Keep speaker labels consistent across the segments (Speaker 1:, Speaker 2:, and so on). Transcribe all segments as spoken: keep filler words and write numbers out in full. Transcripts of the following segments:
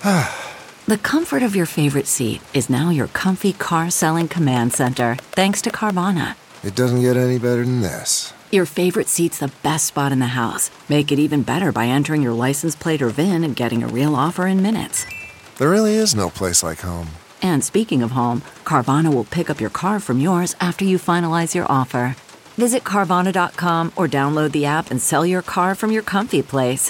Speaker 1: The comfort of your favorite seat is now your comfy car selling command center, thanks to Carvana.
Speaker 2: It doesn't get any better than this.
Speaker 1: Your favorite seat's the best spot in the house. Make it even better by entering your license plate or V I N and getting a real offer in minutes.
Speaker 2: There really is no place like home.
Speaker 1: And speaking of home, Carvana will pick up your car from yours after you finalize your offer. Visit Carvana dot com or download the app and sell your car from your comfy place.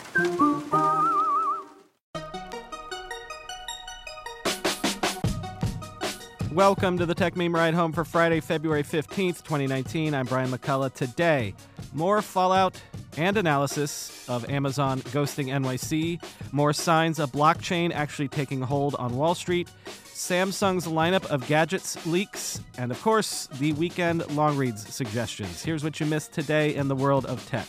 Speaker 3: Welcome to the Tech Meme Ride Home for Friday, February fifteenth, twenty nineteen. I'm Brian McCullough. Today, more fallout and analysis of Amazon ghosting N Y C, more signs of blockchain actually taking hold on Wall Street, Samsung's lineup of gadgets leaks, and of course, the weekend long reads suggestions. Here's what you missed today in the world of tech.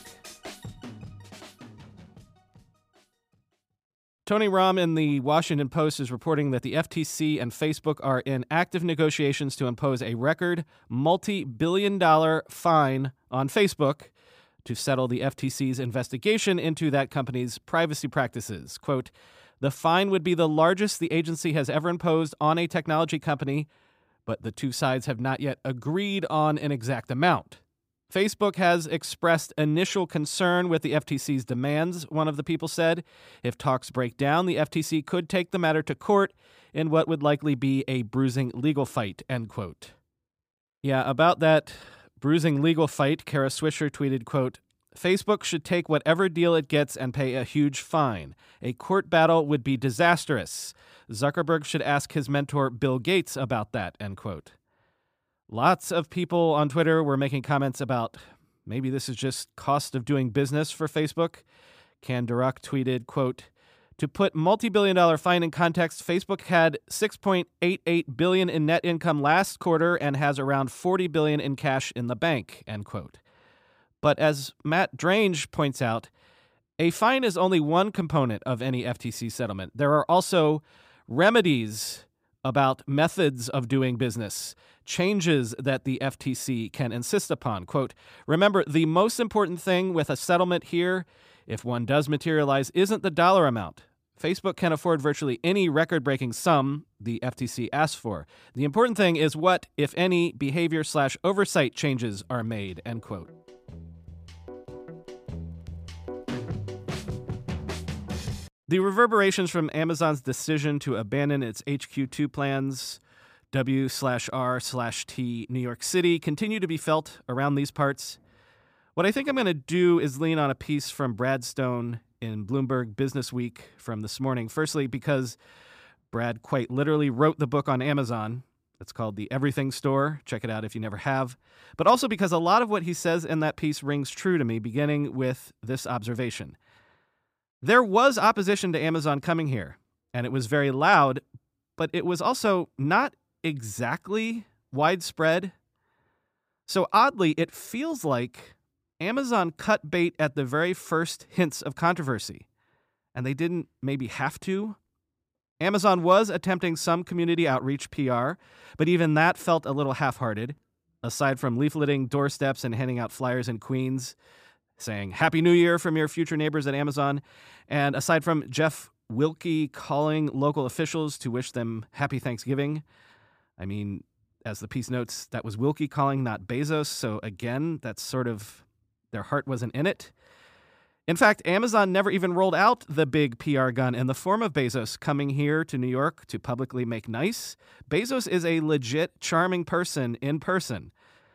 Speaker 3: Tony Romm in the Washington Post is reporting that the F T C and Facebook are in active negotiations to impose a record multi-billion dollar fine on Facebook to settle the F T C's investigation into that company's privacy practices. Quote, the fine would be the largest the agency has ever imposed on a technology company, but the two sides have not yet agreed on an exact amount. Facebook has expressed initial concern with the F T C's demands, one of the people said. If talks break down, the F T C could take the matter to court in what would likely be a bruising legal fight, end quote. Yeah, about that bruising legal fight, Kara Swisher tweeted, quote, Facebook should take whatever deal it gets and pay a huge fine. A court battle would be disastrous. Zuckerberg should ask his mentor Bill Gates about that, end quote. Lots of people on Twitter were making comments about maybe this is just cost of doing business for Facebook. Can Durock tweeted, quote, to put multi-billion dollar fine in context, Facebook had six point eight eight billion dollars in net income last quarter and has around forty billion dollars in cash in the bank, end quote. But as Matt Drange points out, a fine is only one component of any F T C settlement. There are also remedies about methods of doing business, changes that the F T C can insist upon. Quote, remember, the most important thing with a settlement here, if one does materialize, isn't the dollar amount. Facebook can afford virtually any record-breaking sum the F T C asks for. The important thing is what, if any, behavior slash oversight changes are made, end quote. The reverberations from Amazon's decision to abandon its H Q two plans, W slash R slash T New York City, continue to be felt around these parts. What I think I'm going to do is lean on a piece from Brad Stone in Bloomberg Business Week from this morning. Firstly, because Brad quite literally wrote the book on Amazon. It's called The Everything Store. Check it out if you never have. But also because a lot of what he says in that piece rings true to me, beginning with this observation. There was opposition to Amazon coming here, and it was very loud, but it was also not exactly widespread. So oddly, it feels like Amazon cut bait at the very first hints of controversy, and they didn't maybe have to. Amazon was attempting some community outreach P R, but even that felt a little half-hearted. Aside from leafleting doorsteps and handing out flyers in Queens, saying Happy New Year from your future neighbors at Amazon. And aside from Jeff Wilke calling local officials to wish them Happy Thanksgiving, I mean, as the piece notes, that was Wilke calling, not Bezos. So again, that's sort of, their heart wasn't in it. In fact, Amazon never even rolled out the big P R gun in the form of Bezos coming here to New York to publicly make nice. Bezos is a legit charming person in person.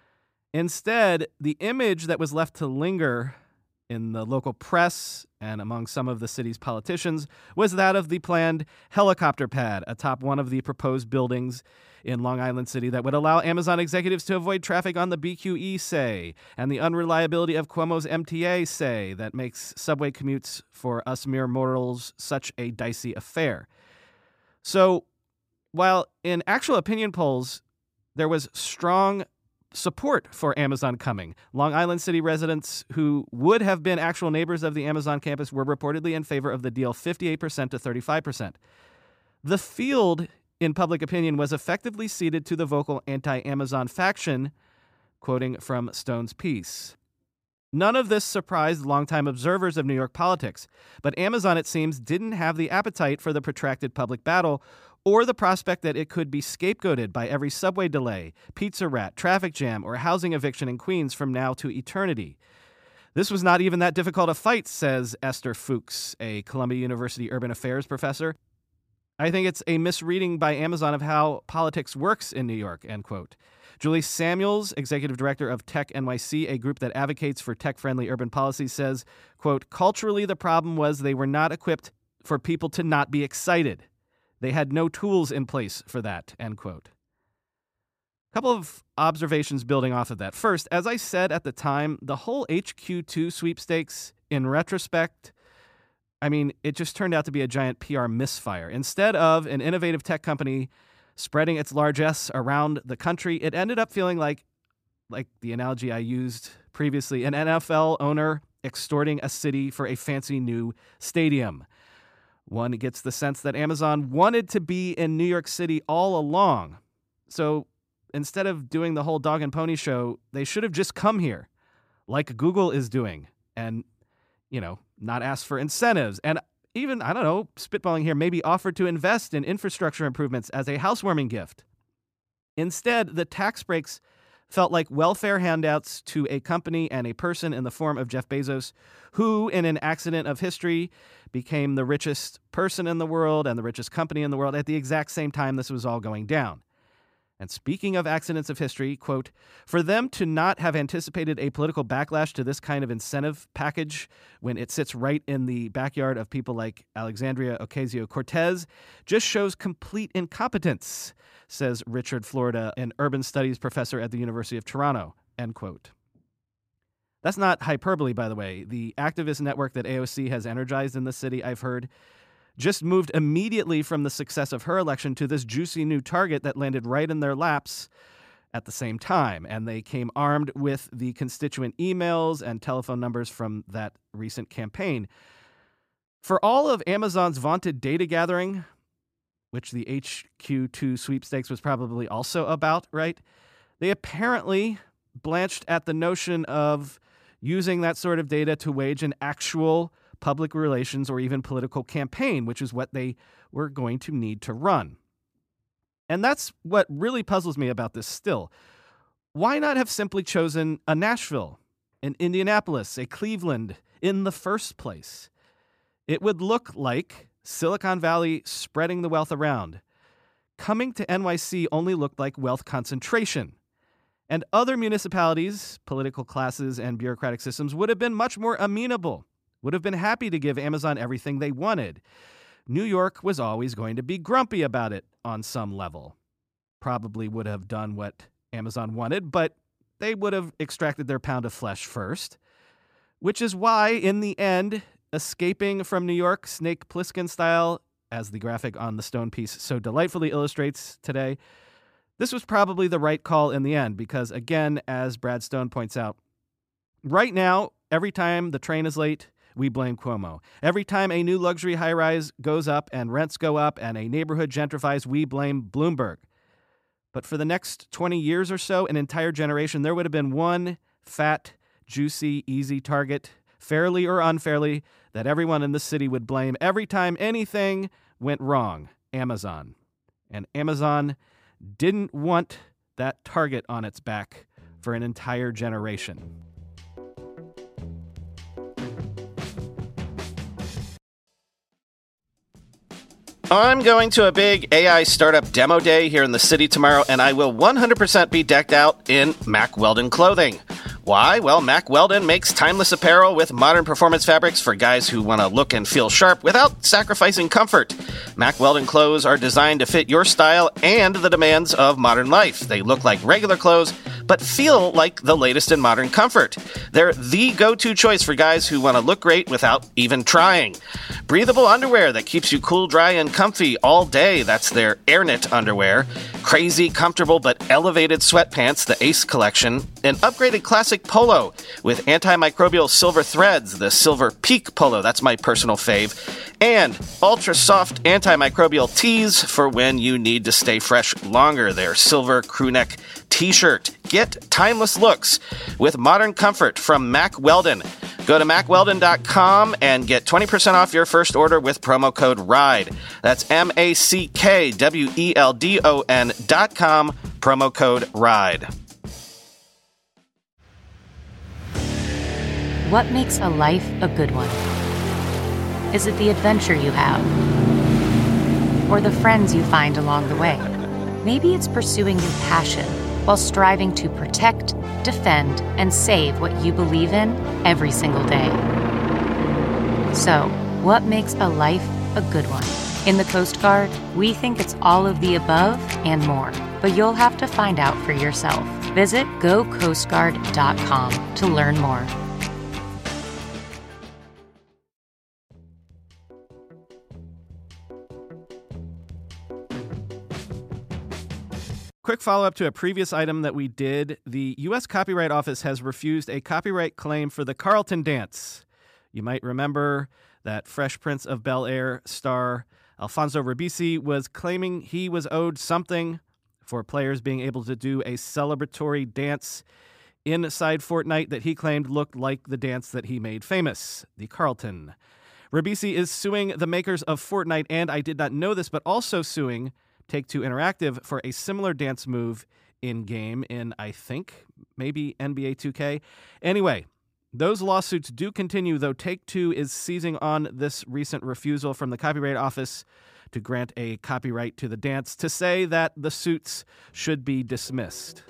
Speaker 3: Instead, the image that was left to linger in the local press and among some of the city's politicians was that of the planned helicopter pad atop one of the proposed buildings in Long Island City that would allow Amazon executives to avoid traffic on the B Q E, say, and the unreliability of Cuomo's M T A, say, that makes subway commutes for us mere mortals such a dicey affair. So, while in actual opinion polls, there was strong support for Amazon coming. Long Island City residents who would have been actual neighbors of the Amazon campus were reportedly in favor of the deal fifty-eight percent to thirty-five percent. The field, in public opinion, was effectively ceded to the vocal anti-Amazon faction, quoting from Stone's piece. None of this surprised longtime observers of New York politics, but Amazon, it seems, didn't have the appetite for the protracted public battle or the prospect that it could be scapegoated by every subway delay, pizza rat, traffic jam, or housing eviction in Queens from now to eternity. This was not even that difficult a fight, says Esther Fuchs, a Columbia University urban affairs professor. I think it's a misreading by Amazon of how politics works in New York, end quote. Julie Samuels, executive director of Tech N Y C, a group that advocates for tech-friendly urban policy, says, quote, culturally, the problem was they were not equipped for people to not be excited. They had no tools in place for that, end quote. A couple of observations building off of that. First, as I said at the time, the whole H Q two sweepstakes, in retrospect, I mean, it just turned out to be a giant P R misfire. Instead of an innovative tech company spreading its largesse around the country, it ended up feeling like, like the analogy I used previously, an N F L owner extorting a city for a fancy new stadium. One gets the sense that Amazon wanted to be in New York City all along. So instead of doing the whole dog and pony show, they should have just come here, like Google is doing, and, you know, not ask for incentives. And even, I don't know, spitballing here, maybe offered to invest in infrastructure improvements as a housewarming gift. Instead, the tax breaks felt like welfare handouts to a company and a person in the form of Jeff Bezos, who, in an accident of history, became the richest person in the world and the richest company in the world at the exact same time this was all going down. And speaking of accidents of history, quote, for them to not have anticipated a political backlash to this kind of incentive package when it sits right in the backyard of people like Alexandria Ocasio-Cortez just shows complete incompetence, says Richard Florida, an urban studies professor at the University of Toronto, end quote. That's not hyperbole, by the way. The activist network that A O C has energized in the city, I've heard, just moved immediately from the success of her election to this juicy new target that landed right in their laps at the same time. And they came armed with the constituent emails and telephone numbers from that recent campaign. For all of Amazon's vaunted data gathering, which the H Q two sweepstakes was probably also about, right? They apparently blanched at the notion of using that sort of data to wage an actual public relations or even political campaign, which is what they were going to need to run. And that's what really puzzles me about this still. Why not have simply chosen a Nashville, an Indianapolis, a Cleveland in the first place? It would look like Silicon Valley spreading the wealth around. Coming to N Y C only looked like wealth concentration. And other municipalities, political classes, and bureaucratic systems would have been much more amenable, would have been happy to give Amazon everything they wanted. New York was always going to be grumpy about it on some level. Probably would have done what Amazon wanted, but they would have extracted their pound of flesh first. Which is why, in the end, escaping from New York, Snake Plissken style, as the graphic on the Stone piece so delightfully illustrates today, this was probably the right call in the end, because again, as Brad Stone points out, right now, every time the train is late, we blame Cuomo. Every time a new luxury high-rise goes up and rents go up and a neighborhood gentrifies, we blame Bloomberg. But for the next twenty years or so, an entire generation, there would have been one fat, juicy, easy target, fairly or unfairly, that everyone in the city would blame every time anything went wrong: Amazon. And Amazon didn't want that target on its back for an entire generation. I'm going to a big A I startup demo day here in the city tomorrow, and I will one hundred percent be decked out in Mack Weldon clothing. Why? Well, Mack Weldon makes timeless apparel with modern performance fabrics for guys who want to look and feel sharp without sacrificing comfort. Mack Weldon clothes are designed to fit your style and the demands of modern life. They look like regular clothes, but feel like the latest in modern comfort. They're the go-to choice for guys who want to look great without even trying. Breathable underwear that keeps you cool, dry, and comfy all day. That's their AirKnit underwear. Crazy, comfortable, but elevated sweatpants, the Ace collection. An upgraded classic polo with antimicrobial silver threads, the Silver Peak polo. That's my personal fave. And ultra-soft antimicrobial tees for when you need to stay fresh longer. Their silver crewneck
Speaker 4: t-shirt. Get timeless looks with modern comfort from Mack Weldon. Go to mack weldon dot com and get twenty percent off your first order with promo code RIDE. That's M A C K W E L D O N dot com, promo code RIDE.
Speaker 5: What makes a life a good one? Is it the adventure you have? Or the friends you find along the way? Maybe it's pursuing your passion while striving to protect, defend, and save what you believe in every single day. So, what makes a life a good one? In the Coast Guard, we think it's all of the above and more, but you'll have to find out for yourself. Visit go coast guard dot com to learn more.
Speaker 3: Quick follow-up to a previous item that we did. The U S Copyright Office has refused a copyright claim for the Carlton Dance. You might remember that Fresh Prince of Bel-Air star Alfonso Ribisi was claiming he was owed something for players being able to do a celebratory dance inside Fortnite that he claimed looked like the dance that he made famous, the Carlton. Ribisi is suing the makers of Fortnite, and I did not know this, but also suing Take-Two Interactive for a similar dance move in-game in, I think, maybe N B A two K. Anyway, those lawsuits do continue, though Take-Two is seizing on this recent refusal from the Copyright Office to grant a copyright to the dance to say that the suits should be dismissed.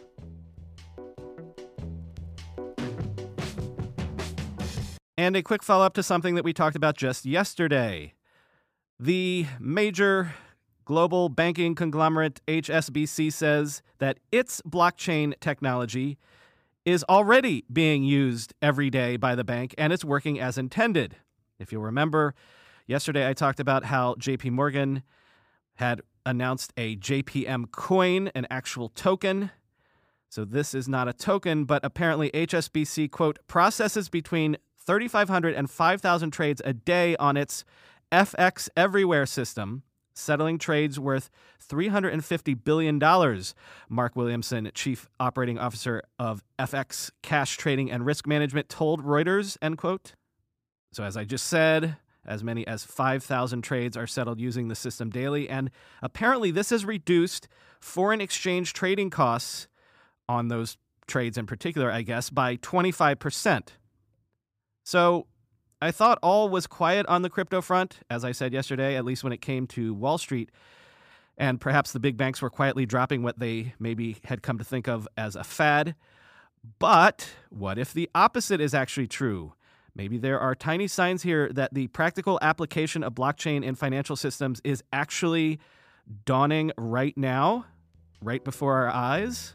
Speaker 3: And a quick follow-up to something that we talked about just yesterday. The major global banking conglomerate H S B C says that its blockchain technology is already being used every day by the bank, and it's working as intended. If you'll remember, yesterday I talked about how J P Morgan had announced a J P M coin, an actual token. So this is not a token, but apparently H S B C, quote, processes between thirty-five hundred and five thousand trades a day on its F X Everywhere system, settling trades worth three hundred fifty billion dollars, Mark Williamson, Chief Operating Officer of F X Cash Trading and Risk Management, told Reuters, end quote. So as I just said, as many as five thousand trades are settled using the system daily, and apparently this has reduced foreign exchange trading costs on those trades in particular, I guess, by twenty-five percent. So I thought all was quiet on the crypto front, as I said yesterday, at least when it came to Wall Street. And perhaps the big banks were quietly dropping what they maybe had come to think of as a fad. But what if the opposite is actually true? Maybe there are tiny signs here that the practical application of blockchain in financial systems is actually dawning right now, right before our eyes.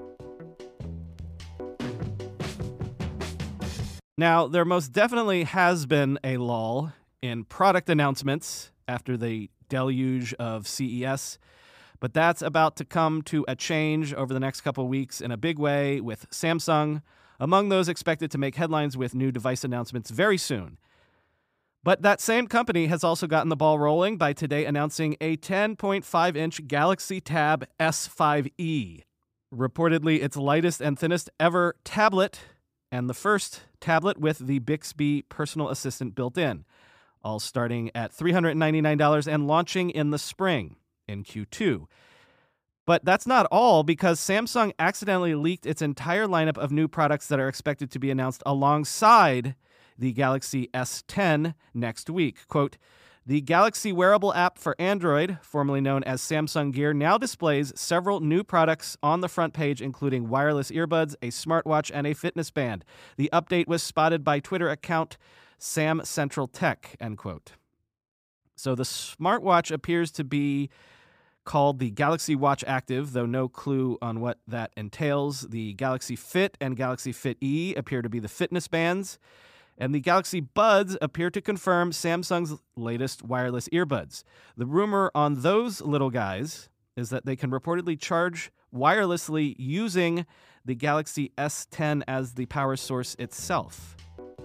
Speaker 3: Now, there most definitely has been a lull in product announcements after the deluge of C E S, but that's about to come to a change over the next couple weeks in a big way, with Samsung among those expected to make headlines with new device announcements very soon. But that same company has also gotten the ball rolling by today announcing a ten point five inch Galaxy Tab S five e, reportedly its lightest and thinnest ever tablet, and the first tablet with the Bixby personal assistant built in, all starting at three hundred ninety-nine dollars and launching in the spring in Q two. But that's not all, because Samsung accidentally leaked its entire lineup of new products that are expected to be announced alongside the Galaxy S ten next week. Quote, the Galaxy wearable app for Android, formerly known as Samsung Gear, now displays several new products on the front page, including wireless earbuds, a smartwatch, and a fitness band. The update was spotted by Twitter account Sam Central Tech, end quote. So the smartwatch appears to be called the Galaxy Watch Active, though no clue on what that entails. The Galaxy Fit and Galaxy Fit E appear to be the fitness bands, and the Galaxy Buds appear to confirm Samsung's latest wireless earbuds. The rumor on those little guys is that they can reportedly charge wirelessly using the Galaxy S ten as the power source itself.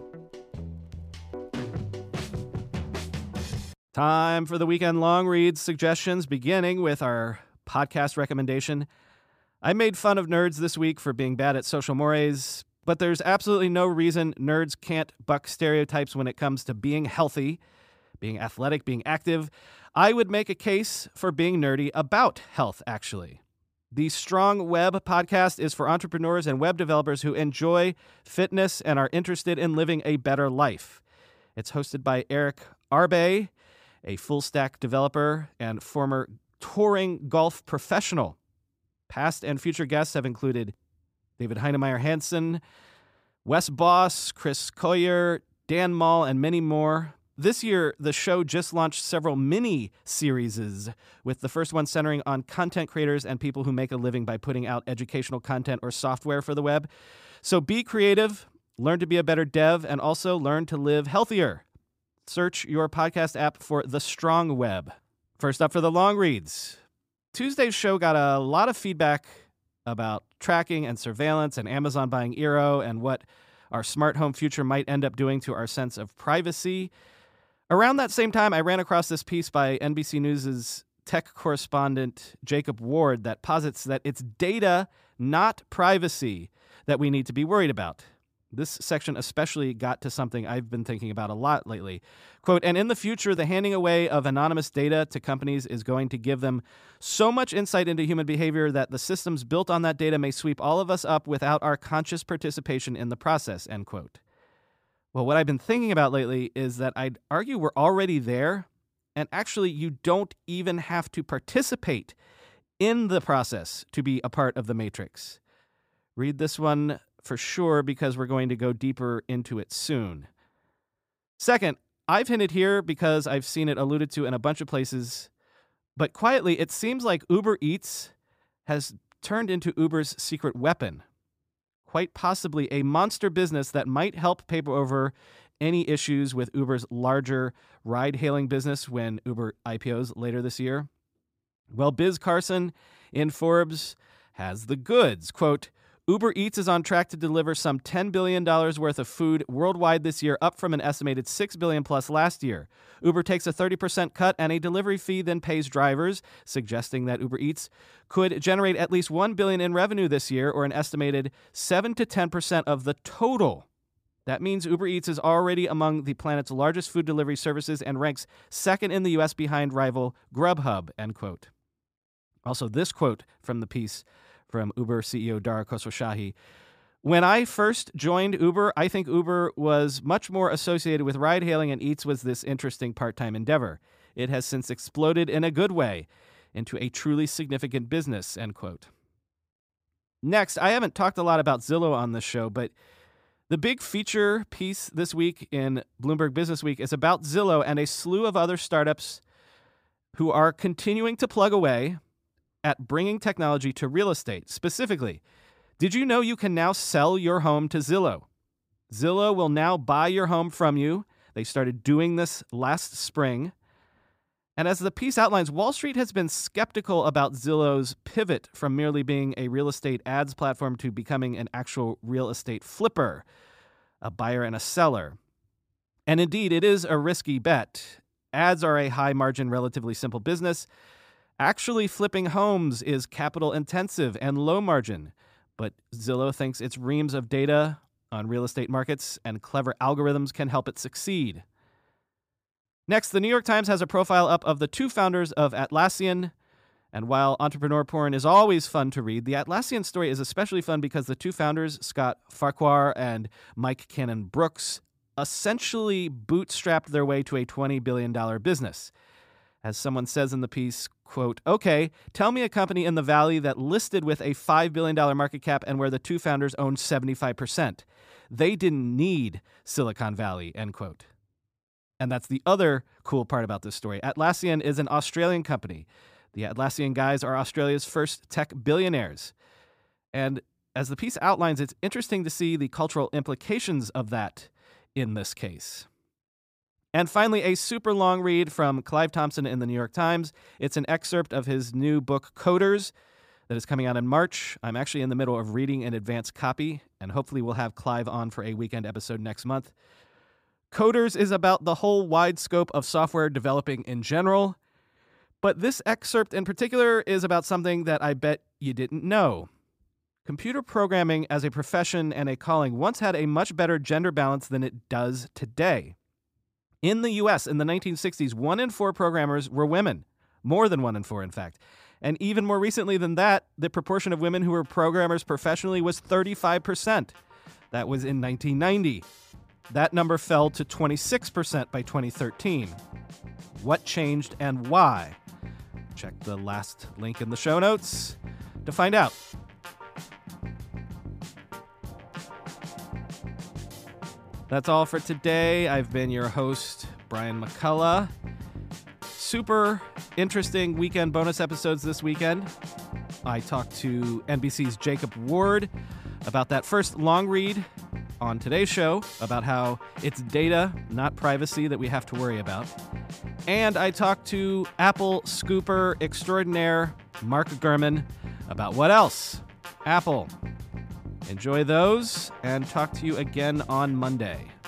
Speaker 3: Time for the weekend long read suggestions, beginning with our podcast recommendation. I made fun of nerds this week for being bad at social mores, but there's absolutely no reason nerds can't buck stereotypes when it comes to being healthy, being athletic, being active. I would make a case for being nerdy about health, actually. The Strong Web podcast is for entrepreneurs and web developers who enjoy fitness and are interested in living a better life. It's hosted by Eric Arbe, a full-stack developer and former touring golf professional. Past and future guests have included David Heinemeier Hansen, Wes Boss, Chris Collier, Dan Mall, and many more. This year, the show just launched several mini-series, with the first one centering on content creators and people who make a living by putting out educational content or software for the web. So be creative, learn to be a better dev, and also learn to live healthier. Search your podcast app for The Strong Web. First up for the long reads. Tuesday's show got a lot of feedback about tracking and surveillance and Amazon buying Eero and what our smart home future might end up doing to our sense of privacy. Around that same time, I ran across this piece by N B C News' tech correspondent Jacob Ward that posits that it's data, not privacy, that we need to be worried about. This section especially got to something I've been thinking about a lot lately. Quote, and in the future, the handing away of anonymous data to companies is going to give them so much insight into human behavior that the systems built on that data may sweep all of us up without our conscious participation in the process, end quote. Well, what I've been thinking about lately is that I'd argue we're already there, and actually you don't even have to participate in the process to be a part of the matrix. Read this one for sure, because we're going to go deeper into it soon. Second, I've hinted here because I've seen it alluded to in a bunch of places, but quietly, it seems like Uber Eats has turned into Uber's secret weapon. Quite possibly a monster business that might help paper over any issues with Uber's larger ride-hailing business when Uber I P Os later this year. Well, Biz Carson in Forbes has the goods. Quote, Uber Eats is on track to deliver some ten billion dollars worth of food worldwide this year, up from an estimated six billion dollars plus last year. Uber takes a thirty percent cut and a delivery fee, then pays drivers, suggesting that Uber Eats could generate at least one billion dollars in revenue this year, or an estimated seven to ten percent of the total. That means Uber Eats is already among the planet's largest food delivery services and ranks second in the U S behind rival Grubhub, end quote. Also, this quote from the piece from Uber C E O Dara Khosrowshahi. When I first joined Uber, I think Uber was much more associated with ride-hailing, and Eats was this interesting part-time endeavor. It has since exploded in a good way into a truly significant business, end quote. Next, I haven't talked a lot about Zillow on this show, but the big feature piece this week in Bloomberg Business Week is about Zillow and a slew of other startups who are continuing to plug away at bringing technology to real estate. Specifically, did you know you can now sell your home to Zillow? Zillow will now buy your home from you. They started doing this last spring. And as the piece outlines, Wall Street has been skeptical about Zillow's pivot from merely being a real estate ads platform to becoming an actual real estate flipper, a buyer and a seller. And indeed, it is a risky bet. Ads are a high-margin, relatively simple business. Actually flipping homes is capital intensive and low margin, but Zillow thinks its reams of data on real estate markets and clever algorithms can help it succeed. Next, the New York Times has a profile up of the two founders of Atlassian, and while entrepreneur porn is always fun to read, the Atlassian story is especially fun because the two founders, Scott Farquhar and Mike Cannon-Brookes, essentially bootstrapped their way to a twenty billion dollars business. As someone says in the piece, quote, okay, tell me a company in the Valley that listed with a five billion dollars market cap and where the two founders owned seventy-five percent. They didn't need Silicon Valley, end quote. And that's the other cool part about this story. Atlassian is an Australian company. The Atlassian guys are Australia's first tech billionaires. And as the piece outlines, it's interesting to see the cultural implications of that in this case. And finally, a super long read from Clive Thompson in the New York Times. It's an excerpt of his new book, Coders, that is coming out in March. I'm actually in the middle of reading an advanced copy, and hopefully we'll have Clive on for a weekend episode next month. Coders is about the whole wide scope of software developing in general, But this excerpt in particular is about something that I bet you didn't know. Computer programming as a profession and a calling once had a much better gender balance than it does today. In the U S in the nineteen sixties, one in four programmers were women. More than one in four, in fact. And even more recently than that, the proportion of women who were programmers professionally was thirty-five percent. That was in nineteen ninety. That number fell to twenty-six percent by twenty thirteen. What changed and why? Check the last link in the show notes to find out. That's all for today. I've been your host, Brian McCullough. Super interesting weekend bonus episodes this weekend. I talked to N B C's Jacob Ward about that first long read on today's show about how it's data, not privacy, that we have to worry about. And I talked to Apple scooper extraordinaire Mark Gurman about what else? Apple. Enjoy those, and talk to you again on Monday.